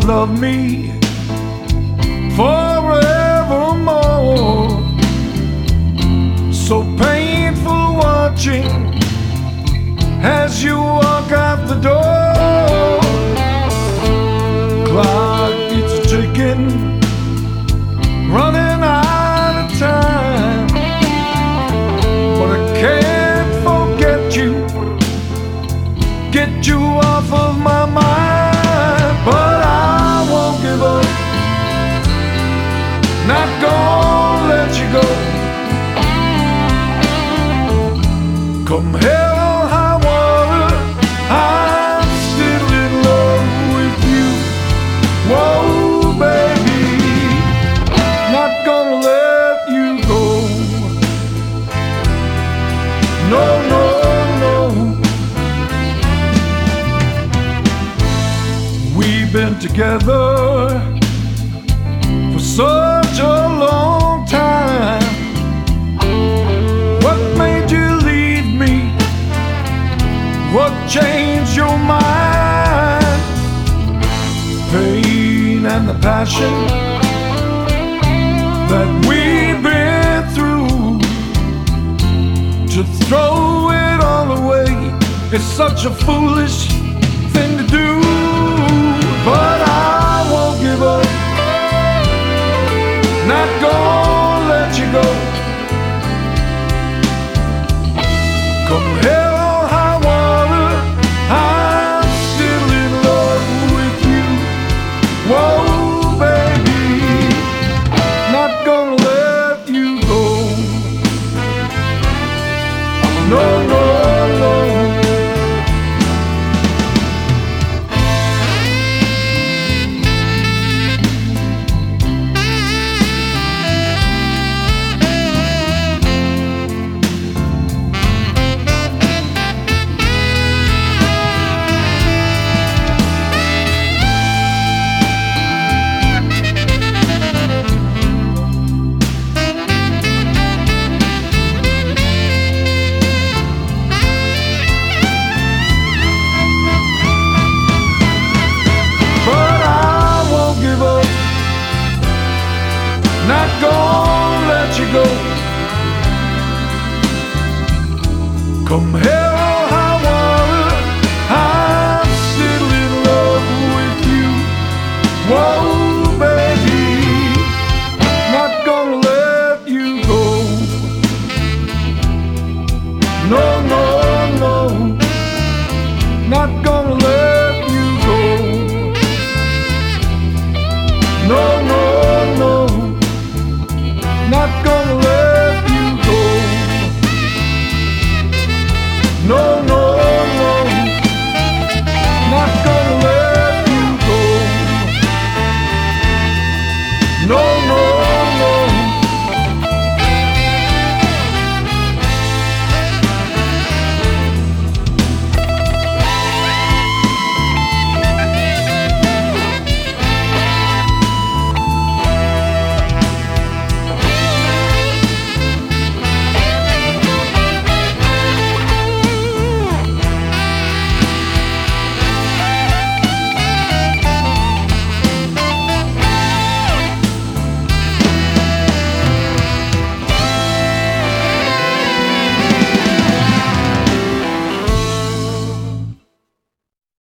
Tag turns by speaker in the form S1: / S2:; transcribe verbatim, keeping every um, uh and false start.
S1: love me forevermore. So painful watching as you walk out the door. Clock keeps ticking, running out of time, but I can't forget you, get you off of my mind. But I won't give up, not gonna let you go. Come hell or high water, I'm still in love with you. Whoa, baby, not gonna let you go. No, no, no. We've been together for such a long time. What made you leave me? What changed your mind? Pain and the passion that we've been through. To throw it all away is such a foolish thing to do. But I won't give up, not gonna let you go. Come hell or high water, I'm still in love with you. Whoa, baby, not gonna let you go. No, no, no. Not gonna let you go. Come hell or high water, I'm still in love with you. Whoa, baby, not gonna let you go. No, no, no, not gonna let you go. No, no, no, not gonna let you go. No, no, no, not gonna let you go. No, no.